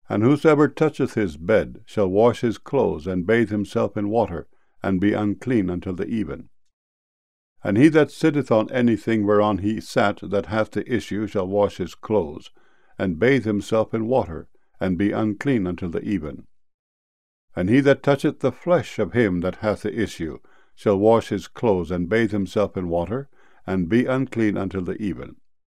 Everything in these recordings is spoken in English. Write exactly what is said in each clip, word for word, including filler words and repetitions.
And whosoever toucheth his bed shall wash his clothes, and bathe himself in water, and be unclean until the even. And he that sitteth on anything whereon he sat that hath the issue shall wash his clothes, and bathe himself in water, and be unclean until the even. And he that toucheth the flesh of him that hath the issue shall wash his clothes, and bathe himself in water, and be unclean until the even.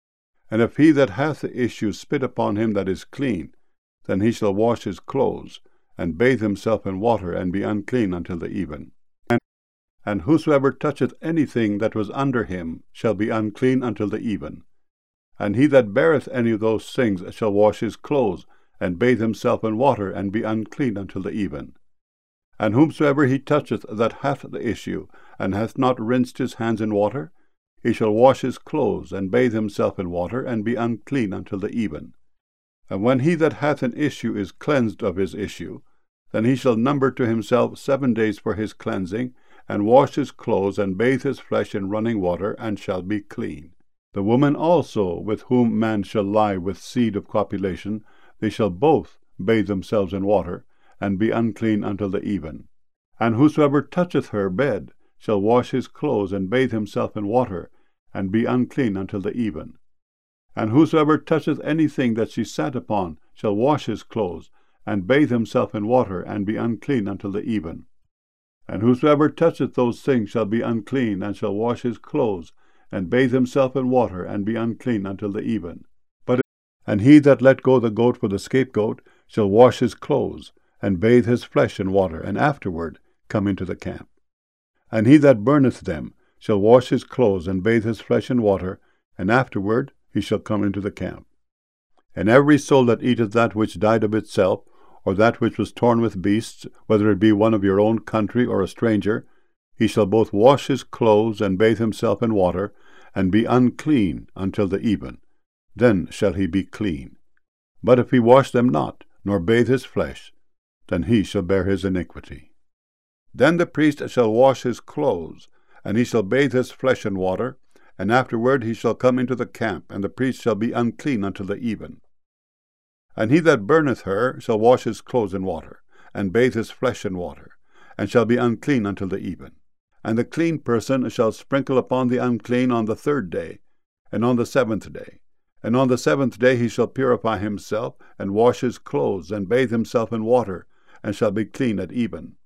And if he that hath the issue spit upon him that is clean, then he shall wash his clothes, and bathe himself in water, and be unclean until the even. And, and whosoever toucheth anything that was under him shall be unclean until the even. And he that beareth any of those things shall wash his clothes, and bathe himself in water, and be unclean until the even. And whomsoever he toucheth that hath the issue, and hath not rinsed his hands in water, he shall wash his clothes, and bathe himself in water, and be unclean until the even. And when he that hath an issue is cleansed of his issue, then he shall number to himself seven days for his cleansing, and wash his clothes, and bathe his flesh in running water, and shall be clean. The woman also, with whom man shall lie with seed of copulation, they shall both bathe themselves in water, and be unclean until the even. And whosoever toucheth her bed shall wash his clothes, and bathe himself in water, and be unclean until the even. And whosoever toucheth anything that she sat upon shall wash his clothes, and bathe himself in water, and be unclean until the even. And whosoever toucheth those things shall be unclean, and shall wash his clothes, and bathe himself in water, and be unclean until the even. But and he that let go the goat for the scapegoat shall wash his clothes, and bathe his flesh in water, and afterward come into the camp. And he that burneth them shall wash his clothes, and bathe his flesh in water, and afterward he shall come into the camp. And every soul that eateth that which died of itself, or that which was torn with beasts, whether it be one of your own country or a stranger, he shall both wash his clothes, and bathe himself in water, and be unclean until the even. Then shall he be clean. But if he wash them not, nor bathe his flesh, then he shall bear his iniquity. Then the priest shall wash his clothes, and he shall bathe his flesh in water, and afterward he shall come into the camp, and the priest shall be unclean until the even. And he that burneth her shall wash his clothes in water, and bathe his flesh in water, and shall be unclean until the even. And the clean person shall sprinkle upon the unclean on the third day, and on the seventh day. And on the seventh day he shall purify himself, and wash his clothes, and bathe himself in water, and shall be clean at even.